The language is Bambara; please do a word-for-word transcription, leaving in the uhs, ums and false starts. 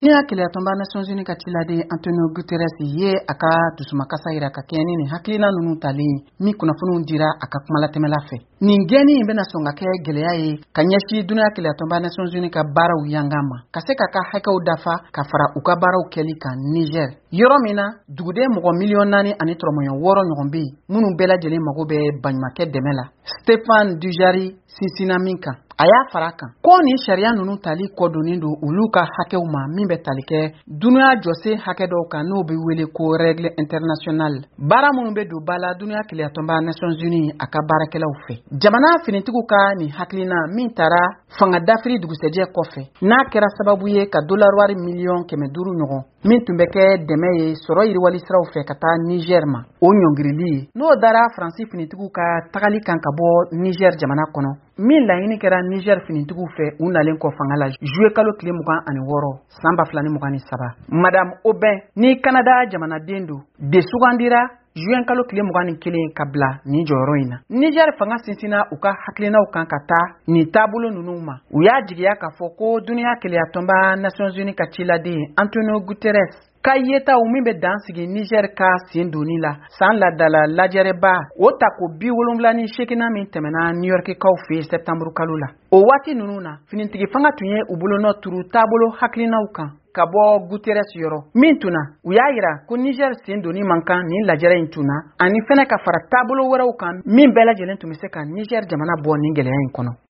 Ni hakili atomba Nations Unies ka cilade Antonio Guterres ye aka dusumakasa yira ka kɛɲɛ ni hakilina nunu tali mi kunnafoniw dira aka kuma latɛmɛla fɛ. Nin gɛni in bɛna sɔn ka kɛ gɛlɛya ye ka ɲɛsi dunuya hakili atomba Nations Unies ka baaraw yangama ka se ka ka hakɛw dafa ka fara u ka baaraw kɛli kan Niger. Yɔrɔ min na duguden mɔgɔ miliyɔn naani ani tɔrɔmɔɲɔ wɔɔrɔ ɲɔgɔn bɛ yen minnu bɛɛ lajɛlen mago bɛ baɲumankɛ dɛmɛ la. Stéphane Dujarric sinsinna min kan a y'a fara kan ko ni sariya nunu tali kɔdonnen don olu ka hakɛw ma min bɛ tali kɛ dunuya jɔsen hakɛ dɔw kan n'o bɛ wele ko règle internationale. Baara minnu bɛ don ba la dunuya kiliyatonba Nations Unies a ka baarakɛlaw fɛ. Jamana finitigiw ka nin hakilina min taara fanga dafiri dugusɛjɛ kɔfɛ n'a kɛra sababu ye ka dollar wari miliyɔn kɛmɛ duuru ɲɔgɔn min tun bɛ kɛ dɛmɛ ye sɔrɔ yiriwali siraw fɛ ka taa Niger ma o ɲɔngirili ye n'o dara Faransi finitigiw ka tagali kan ka bɔ Niger jamana kɔnɔ min laɲini kɛra Niger finitigiw fɛ u nalen kɔ fanga la juillet kalo tile mugan ani wɔɔrɔ san ba fila ni mugan ni saba. Madame Aubin ni Canada jamanaden don de sugandira juin kalo tile mugan ni kelen ka bila ni jɔyɔrɔ in na. Niger fanga sinsinna u ka hakilinaw kan ka taa ni taabolo ninnu ma. U y'a jigiya k'a fɔ ko dunuya kiliyatonba Nations Unies ka ciladen Antonio Guterres ka yetaw min bɛ dan sigi Niger ka sen doni la san ladala lajɛrɛba o ta ko bi wolonwula ni seegina min tɛmɛna New York kaw fɛ septembre kalo la. O waati ninnu na finitigi fanga tun ye u bolonɔ turu taabolo hakilinaw kan ka bɔ Guterres yɔrɔ min tun na u y'a yira ko Niger sen doni man kan ni lajɛrɛ in tun na ani fɛnɛ ka fara taabolo wɛrɛw kan min bɛɛ lajɛlen tun bɛ se ka Niger jamana bɔ nin gɛlɛya in kɔnɔ.